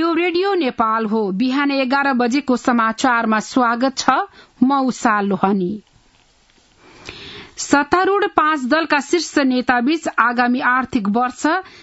यो रेडियो नेपाल हो। बिहान 11 बजेको समाचारमा स्वागत छ। म उषा लोहनी। सत्तारूढ़ 5 दलका शीर्ष नेताबीच आगामी आर्थिक वर्ष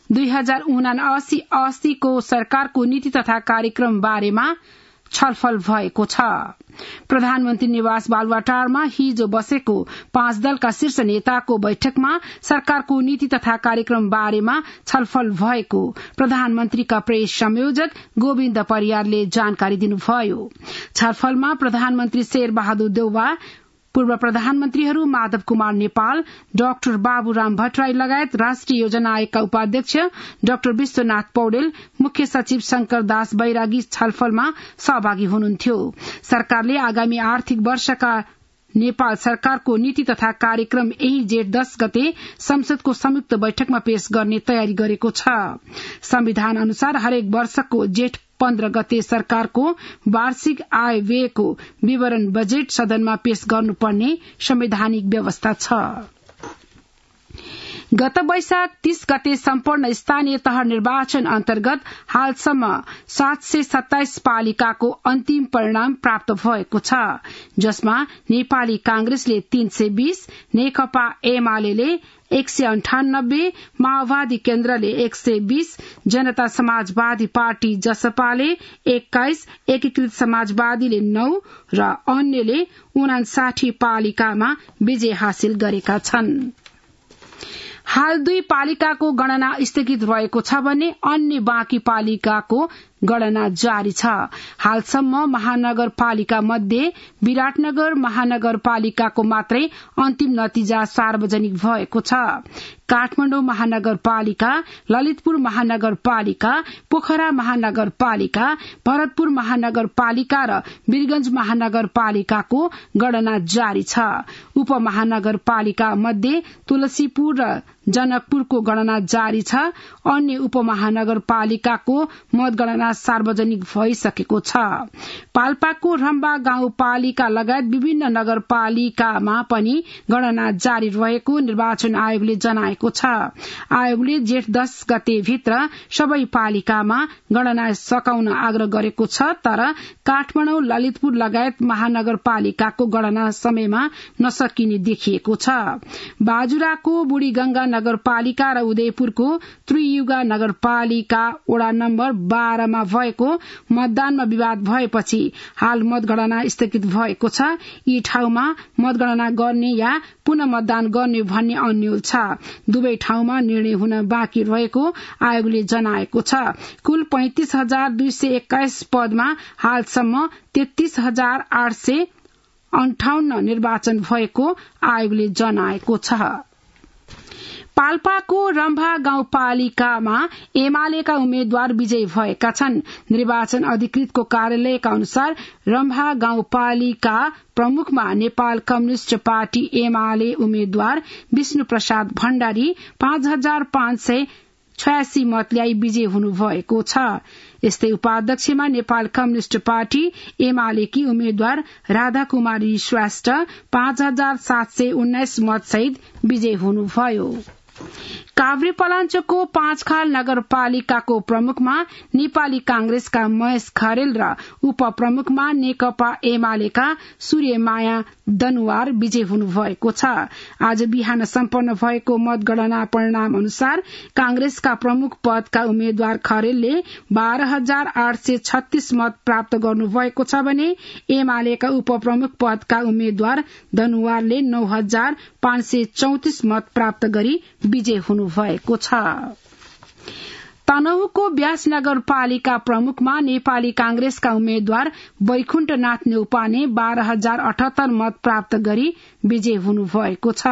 2079-80 को सरकारको नीति तथा कार्यक्रम बारेमा छलफल भएको छ। प्रधानमन्त्री निवास बालुवाटारमा हिजो बसेको 5 दलका शीर्ष नेताको बैठकमा सरकारको नीति तथा कार्यक्रम बारेमा छलफल भएको प्रधानमन्त्रीका प्रेस संयोजक गोविन्द परियारले जानकारी दिनुभयो। छलफलमा प्रधानमन्त्री शेरबहादुर देउवा, पूर्व प्रधानमन्त्रीहरू माधव कुमार नेपाल, डाक्टर बाबुराम भट्टराई लगायत राष्ट्रिय योजना आयोगका उपाध्यक्ष डाक्टर विश्वनाथ पौडेल, मुख्य सचिव शंकर दास बैरागी छलफलमा सहभागी हुनुहुन्थ्यो। सरकारले आगामी आर्थिक वर्षका नेपाल सरकारको नीति तथा कार्यक्रम यही जेठ 10 गते संसदको संयुक्त बैठकमा पेश गर्ने तयारी गरेको छ। संविधान अनुसार हरेक वर्षको जेठ 15 गते सरकारको वार्षिक आय व्ययको विवरण बजेट सदनमा पेश गर्नुपर्ने संवैधानिक व्यवस्था छ। गत वैशाख 30 गते सम्पन्न स्थानीय तह निर्वाचन अन्तर्गत हालसम्म 727 पालिकाको अन्तिम परिणाम प्राप्त भएको छ, जसमा नेपाली कांग्रेसले 320, नेकपा एमाले 198, माओवादी केन्द्रले 120, जनता समाजवादी पार्टी जसपाले 21, एकीकृत समाजवादीले 9 र अन्यले 59 पालिकामा विजय हासिल गरेका छन्। हाल 2 पालिकाको गणना स्थगित रहेको छ भने अन्य बाँकी पालिकाको गणना जारी छ। हालसम्म महानगरपालिका मध्ये विराटनगर महानगरपालिकाको मात्रै अन्तिम नतिजा सार्वजनिक भएको छ। काठमाडौँ महानगरपालिका, ललितपुर महानगरपालिका, पोखरा महानगरपालिका, भरतपुर महानगरपालिका र वीरगंज महानगरपालिकाको गणना जारी छ। उपमहानगरपालिका मध्ये तुलसीपुर र जनकपुरको गणना जारी छ। अन्य उपमहानगरपालिकाको मतगणना सार्वजनिक भइसकेको छ। पाल्पाको रम्बा गाउँपालिका लगायत विभिन्न नगरपालिकामा पनि गणना जारी रहेको निर्वाचन आयोगले जनाएको छ। आयोगले जेठ 10 गते भित्र सबै पालिकामा गणना सकाउन आग्रह गरेको छ, तर काठमाडौँ, ललितपुर लगायत महानगरपालिकाको गणना समयमा नसकिने देखिएको छ। बाजुराको बुढीगंगा नगरपालिका र उदयपुरको त्रियुगा नगरपालिका वडा नम्बर 12 मा भएको मतदानमा विवाद भएपछि हाल मतगणना स्थगित भएको छ। यी ठाउँमा मतगणना गर्ने या पुनः मतदान गर्ने भन्ने अन्यल छ। दुवै ठाउँमा निर्णय हुन बाँकी रहेको आयोगले जनाएको छ। कुल 35,221 पदमा हालसम्म 33,858 निर्वाचन भएको आयोगले जनाएको छ। पाल्पाको रम्भा गाउँपालिकामा एमालेका उम्मेद्वार विजयी भएका छन्। निर्वाचन अधिकृतको कार्यालयका अनुसार रम्भा गाउँपालिका प्रमुखमा नेपाल कम्युनिष्ट पार्टी एमाले उम्मेद्वार विष्णु प्रसाद भण्डारी 5,586 मत ल्याई विजयी हुनुभएको छ। यस्तै उपाध्यक्षमा नेपाल कम्युनिष्ट पार्टी एमालेकी उम्मेद्वार राधा कुमारी श्रेष्ठ 5,719 मत सहित विजयी हुनुभयो। काभ्रेपलाञ्चोकको 5 खाल नगरपालिकाको प्रमुखमा नेपाली कांग्रेसका महेश खरेल र उपप्रमुखमा नेकपा एमालेका सूर्यमाया दनुवार विजय हुनुभएको छ। आज बिहान सम्पन्न भएको मतगणना परिणाम अनुसार कांग्रेसका प्रमुख पदका उम्मेद्वार खरेलले 12,836 मत प्राप्त गर्नुभएको छ भने एमालेका उपप्रमुख पदका उम्मेद्वार दनुवारले 9,534 मत प्राप्त गरी विजय हुनुभएको छ। तनहुको व्यास नगरपालिका प्रमुखमा नेपाली कांग्रेसका उम्मेद्वार वैकुण्ठनाथ नेउपाने 12,078 मत प्राप्त गरी विजय हुनुभएको छ।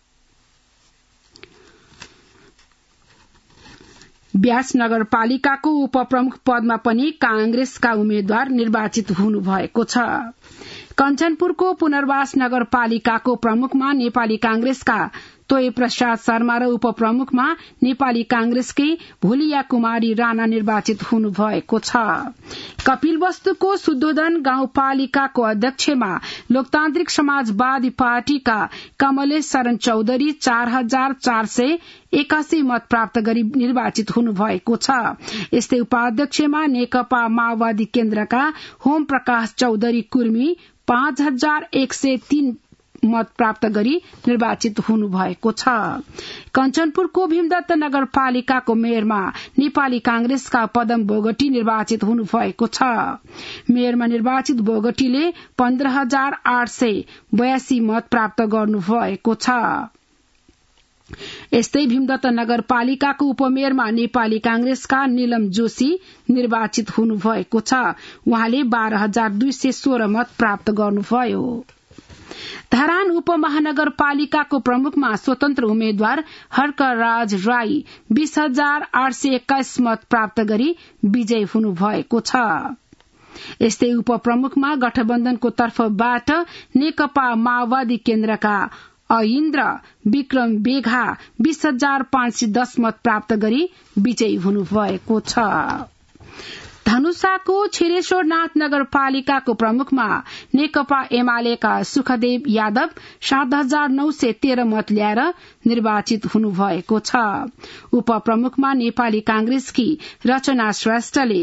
व्यास नगरपालिकाको उपप्रमुख पदमा पनि कांग्रेसका उम्मेद्वार निर्वाचित हुनुभएको छ। कञ्चनपुरको पुनर्वास नगरपालिकाको प्रमुखमा नेपाली कांग्रेसका तोय प्रसाद शर्मा र उपप्रमुखमा नेपाली कांग्रेसकै भोलिया कुमारी राणा निर्वाचित हुनुभएको छ। कपिलवस्तुको शुद्धोधन गाउँपालिकाको अध्यक्षमा लोकतान्त्रिक समाजवादी पार्टीका कमलेश शरण चौधरी 4,481 मत प्राप्त गरी निर्वाचित हुनुभएको छ। यस्तै उपाध्यक्षमा नेकपा माओवादी केन्द्रका होम प्रकाश चौधरी कुर्मी 5,103 मत प्राप्त गरी निर्वाचित हुनुभएको छ। कञ्चनपुरको भीमदत्त नगरपालिकाको मेयरमा नेपाली कांग्रेसका पदम बोगटी निर्वाचित हुनुभएको छ। मेयरमा निर्वाचित बोगटीले 15,882 मत प्राप्त गर्नुभएको छ। यस्तै भीमदत्त नगरपालिकाको उपमेयरमा नेपाली कांग्रेसका नीलम जोशी निर्वाचित हुनुभएको छ। उहाँले 12,216 मत प्राप्त गर्नुभयो। धरान उपमहानगरपालिकाको प्रमुखमा स्वतन्त्र उम्मेद्वार हर्कराज राई 20,821 मत प्राप्त गरी विजयी हुनुभएको छ। यस्तै उपप्रमुखमा गठबन्धनको तर्फबाट नेकपा माओवादी केन्द्रका ऐन्द्र विक्रम बेघा 20,510 मत प्राप्त गरी विजयी हुनुभएको छ। धनुषाको छिरेश्वरनाथ नगरपालिकाको प्रमुखमा नेकपा एमालेका सुखदेव यादव 7,913 मत ल्याएर निर्वाचित हुनुभएको छ। उपप्रमुखमा नेपाली कांग्रेसकी रचना श्रेष्ठले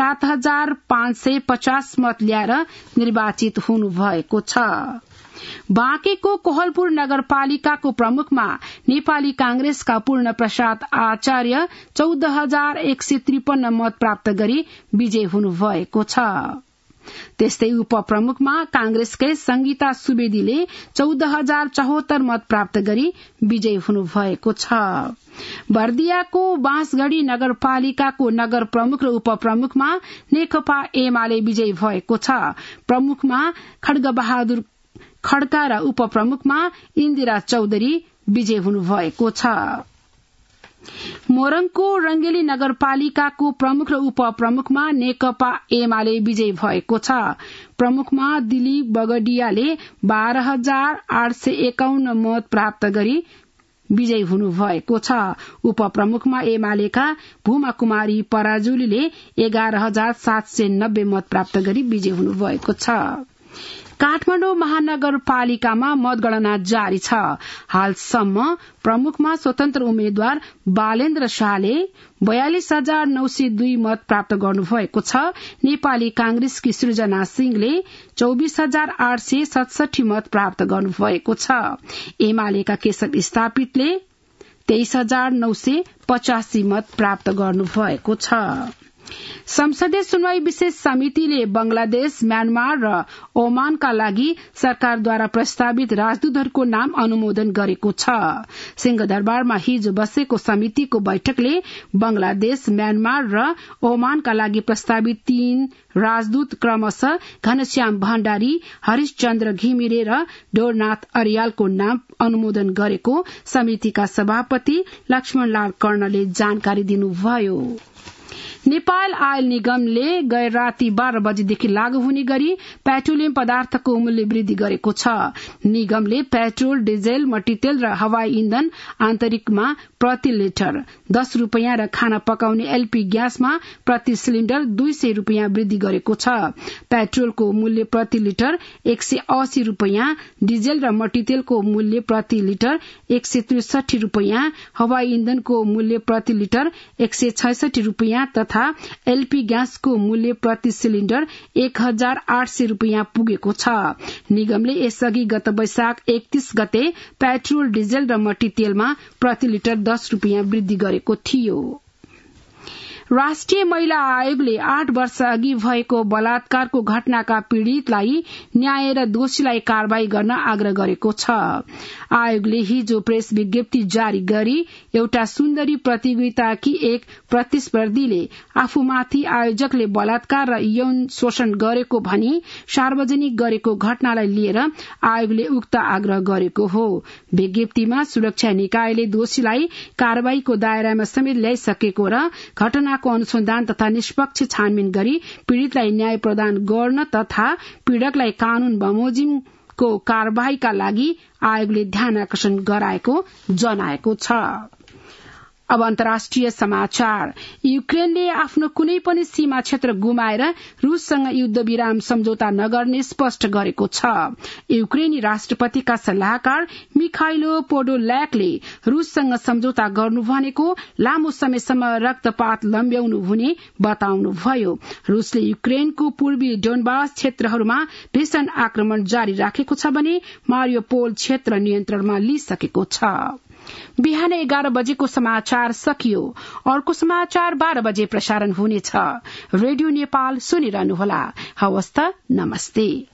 7,550 मत ल्याएर निर्वाचित हुनुभएको छ। बाँकेको कोहलपुर नगरपालिकाको प्रमुखमा नेपाली कांग्रेसका पूर्ण प्रसाद आचार्य 14,153 मत प्राप्त गरी विजयी हुनुभएको छ। त्यस्तै उपप्रमुखमा कांग्रेसकै संगीता सुवेदीले 14,074 मत प्राप्त गरी विजयी हुनुभएको छ। बर्दियाको बाँसगढ़ी नगरपालिकाको नगर प्रमुख र उपप्रमुखमा नेकपा एमाले विजयी भएको छ। प्रमुखमा खड्गबहादुर खड्का र उपप्रमुखमा इन्दिरा चौधरी विजय हुनुभएको छ। मोरङको रंगेली नगरपालिकाको प्रमुख र उपप्रमुखमा नेकपा एमाले विजयी भएको छ। प्रमुखमा दिलीप बगडियाले 12,851 मत प्राप्त गरी विजयी हुनुभएको छ। उपप्रमुखमा एमालेका भूमा कुमारी पराजुलीले 11,790 मत प्राप्त गरी विजयी हुनुभएको छ। काठमाडौँ महानगरपालिकामा मतगणना जारी छ। हालसम्म प्रमुखमा स्वतन्त्र उम्मेद्वार बालेन्द्र शाहले 42,902 मत प्राप्त गर्नुभएको छ। नेपाली कांग्रेसकी सृजना सिंहले 24,867 मत प्राप्त गर्नुभएको छ। एमालेका केशव स्थापितले 23,985 मत प्राप्त गर्नुभएको छ। संसदीय सुनवाई विशेष समितिले बंगलादेश, म्यानमार र ओमानका लागि सरकारद्वारा प्रस्तावित राजदूतहरूको नाम अनुमोदन गरेको छ। सिंहदरबारमा हिजो बसेको समितिको बैठकले बंगलादेश, म्यानमार र ओमानका लागि प्रस्तावित 3 राजदूत क्रमशः घनश्याम भण्डारी, हरिशचन्द्र घिमिरे र डोरनाथ अर्यालको नाम अनुमोदन गरेको समितिका सभापति लक्ष्मणलाल कर्णले जानकारी दिनुभयो। नेपाल आयल निगमले गैर राति 12 बजेदेखि लागू हुने गरी पेट्रोलियम पदार्थको मूल्य वृद्धि गरेको छ। निगमले पेट्रोल, डिजेल, मट्टीतेल र हवाई इन्धन आन्तरिकमा प्रति लिटर 10 रूपियाँ र खाना पकाउने एलपी ग्यासमा प्रति सिलिण्डर 200 रूपियाँ वृद्धि गरेको छ। पेट्रोलको मूल्य प्रति लिटर 180 रूपियाँ, डिजेल र मट्टीतेलको मूल्य प्रति लिटर 163 रूपियाँ, हवाई इन्धनको मूल्य प्रति लिटर 166 रूपियाँ तथा एलपी ग्यासको मूल्य प्रति सिलिण्डर 1,800 रूपियाँ पुगेको छ। निगमले यसअघि गत वैशाख 31 गते पेट्रोल, डिजेल र मट्टीतेलमा प्रति लिटर 10 रूपियाँ वृद्धि गरेको थियो। राष्ट्रिय महिला आयोगले 8 वर्ष अघि भएको बलात्कारको घटनाका पीड़ितलाई न्याय र दोषीलाई कारवाही गर्न आग्रह गरेको छ। आयोगले हिजो प्रेस विज्ञप्ति जारी गरी एउटा सुन्दरी प्रतियोगिताकी एक प्रतिस्पर्धीले आफूमाथि आयोजकले बलात्कार र यौन शोषण गरेको भनी सार्वजनिक गरेको घटनालाई लिएर आयोगले उक्त आग्रह गरेको हो। विज्ञप्तिमा सुरक्षा निकायले दोषीलाई कारवाहीको दायरामा समेत ल्याइसकेको र घटनाको अनुसन्धान तथा निष्पक्ष छानबिन गरी पीड़ितलाई न्याय प्रदान गर्न तथा पीड़कलाई कानून बमोजिमको को कार्यवाहीका लागि आयोगले ध्यान आकर्षण गराएको जनाएको छ। अब अन्तर्राष्ट्रिय समाचार। युक्रेनले आफ्नो कुनै पनि सीमा क्षेत्र गुमाएर रूससँग युद्ध विराम सम्झौता नगर्ने स्पष्ट गरेको छ। युक्रेनी राष्ट्रपतिका सल्लाहकार मिखाइलो पोडोल्याकले रूससँग सम्झौता गर्नु भनेको लामो समयसम्म रक्तपात लम्ब्याउनु हुने बताउनुभयो। रूसले युक्रेनको पूर्वी डोनबास क्षेत्रहरूमा भीषण आक्रमण जारी राखेको छ भने मारियोपोल क्षेत्र नियन्त्रणमा लिइसकेको छ। बिहान 11 बजेको समाचार सकियो। अर्को समाचार 12 बजे प्रसारण हुनेछ। रेडियो नेपाल सुनिरहनुहोला। हवस् त, नमस्ते।